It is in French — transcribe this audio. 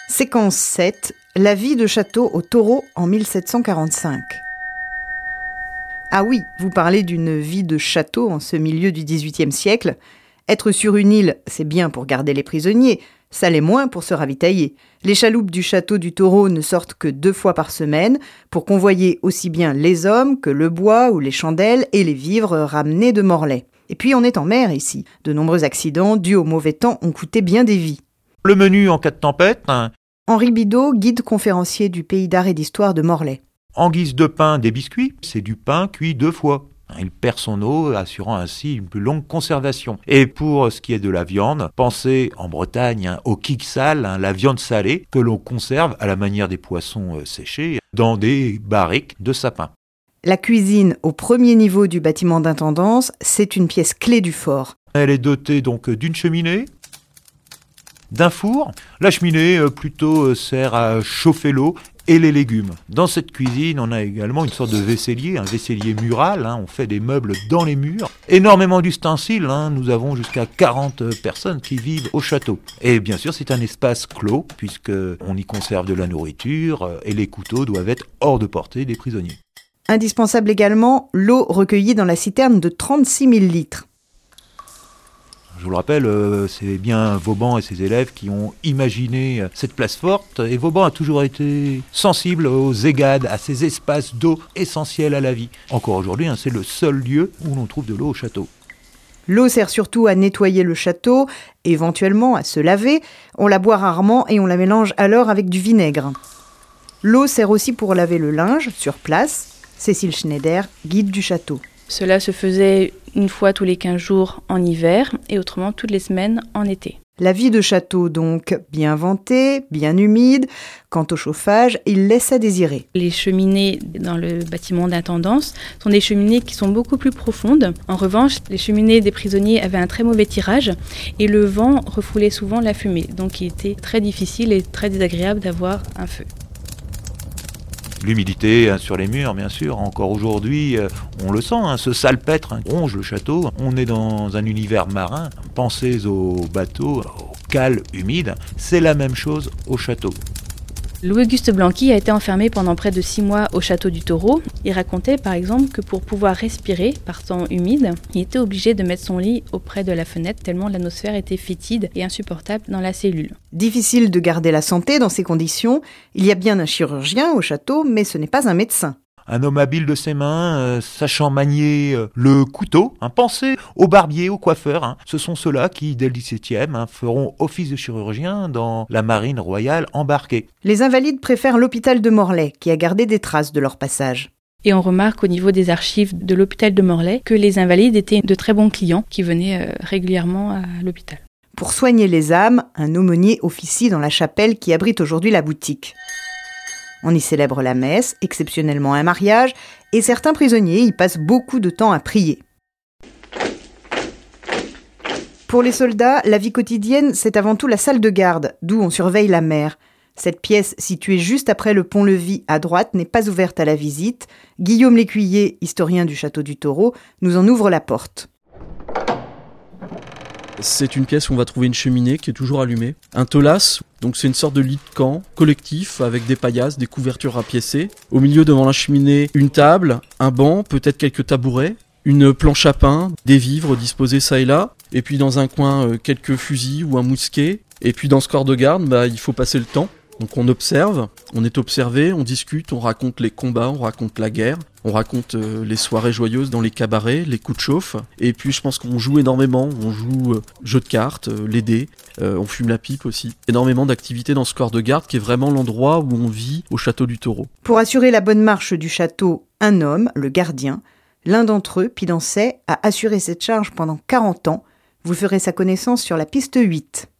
Séquence 7, la vie de château au Taureau en 1745. Ah oui, vous parlez d'une vie de château en ce milieu du XVIIIe siècle. Être sur une île, c'est bien pour garder les prisonniers, ça l'est moins pour se ravitailler. Les chaloupes du château du Taureau ne sortent que 2 fois par semaine pour convoyer aussi bien les hommes que le bois ou les chandelles et les vivres ramenés de Morlaix. Et puis on est en mer ici. De nombreux accidents dus au mauvais temps ont coûté bien des vies. Le menu en cas de tempête, Henri Bidault, guide conférencier du Pays d'art et d'histoire de Morlaix. en guise de pain, des biscuits, c'est du pain cuit 2 fois. Il perd son eau, assurant ainsi une plus longue conservation. Et pour ce qui est de la viande, pensez en Bretagne au kiksal, la viande salée, que l'on conserve à la manière des poissons séchés dans des barriques de sapin. La cuisine au premier niveau du bâtiment d'intendance, c'est une pièce clé du fort. Elle est dotée donc d'une cheminée, d'un four. La cheminée plutôt sert à chauffer l'eau et les légumes. Dans cette cuisine, on a également une sorte de vaisselier, un vaisselier mural. On fait des meubles dans les murs. Énormément d'ustensiles. Nous avons jusqu'à 40 personnes qui vivent au château. Et bien sûr, c'est un espace clos puisqu'on y conserve de la nourriture et les couteaux doivent être hors de portée des prisonniers. Indispensable également, l'eau recueillie dans la citerne de 36 000 litres. Je vous le rappelle, c'est bien Vauban et ses élèves qui ont imaginé cette place forte. Et Vauban a toujours été sensible aux égades, à ces espaces d'eau essentiels à la vie. Encore aujourd'hui, c'est le seul lieu où l'on trouve de l'eau au château. L'eau sert surtout à nettoyer le château, éventuellement à se laver. On la boit rarement et on la mélange alors avec du vinaigre. L'eau sert aussi pour laver le linge sur place. Cécile Schneider, guide du château. Cela se faisait une fois tous les 15 jours en hiver et autrement toutes les semaines en été. La vie de château donc, bien ventée, bien humide. Quant au chauffage, il laisse à désirer. Les cheminées dans le bâtiment d'intendance sont des cheminées qui sont beaucoup plus profondes. En revanche, les cheminées des prisonniers avaient un très mauvais tirage et le vent refoulait souvent la fumée. Donc il était très difficile et très désagréable d'avoir un feu. L'humidité sur les murs, bien sûr. Encore aujourd'hui, on le sent, ce salpêtre ronge le château. On est dans un univers marin. Pensez aux bateaux, aux cales humides. C'est la même chose au château. Louis-Auguste Blanqui a été enfermé pendant près de 6 mois au château du Taureau. Il racontait par exemple que pour pouvoir respirer par temps humide, il était obligé de mettre son lit auprès de la fenêtre tellement l'atmosphère était fétide et insupportable dans la cellule. Difficile de garder la santé dans ces conditions. Il y a bien un chirurgien au château, mais ce n'est pas un médecin. Un homme habile de ses mains, sachant manier le couteau. Pensez aux barbiers, aux coiffeurs. Ce sont ceux-là qui, dès le XVIIe, feront office de chirurgien dans la marine royale embarquée. Les invalides préfèrent l'hôpital de Morlaix, qui a gardé des traces de leur passage. Et on remarque au niveau des archives de l'hôpital de Morlaix que les invalides étaient de très bons clients qui venaient régulièrement à l'hôpital. Pour soigner les âmes, un aumônier officie dans la chapelle qui abrite aujourd'hui la boutique. On y célèbre la messe, exceptionnellement un mariage, et certains prisonniers y passent beaucoup de temps à prier. Pour les soldats, la vie quotidienne, c'est avant tout la salle de garde, d'où on surveille la mer. Cette pièce, située juste après le pont-levis à droite, n'est pas ouverte à la visite. Guillaume Lécuyer, historien du château du Taureau, nous en ouvre la porte. C'est une pièce où on va trouver une cheminée qui est toujours allumée. Un tolasse, donc c'est une sorte de lit de camp collectif avec des paillasses, des couvertures rapiécées. Au milieu devant la cheminée, une table, un banc, peut-être quelques tabourets, une planche à pain, des vivres disposés ça et là. Et puis dans un coin, quelques fusils ou un mousquet. Et puis dans ce corps de garde, il faut passer le temps. Donc on observe, on est observé, on discute, on raconte les combats, on raconte la guerre, on raconte les soirées joyeuses dans les cabarets, les coups de chauffe. Et puis je pense qu'on joue énormément, on joue jeux de cartes, les dés, on fume la pipe aussi. Énormément d'activités dans ce corps de garde qui est vraiment l'endroit où on vit au château du Taureau. Pour assurer la bonne marche du château, un homme, le gardien, l'un d'entre eux, Pidancet, a assuré cette charge pendant 40 ans. Vous ferez sa connaissance sur la piste 8.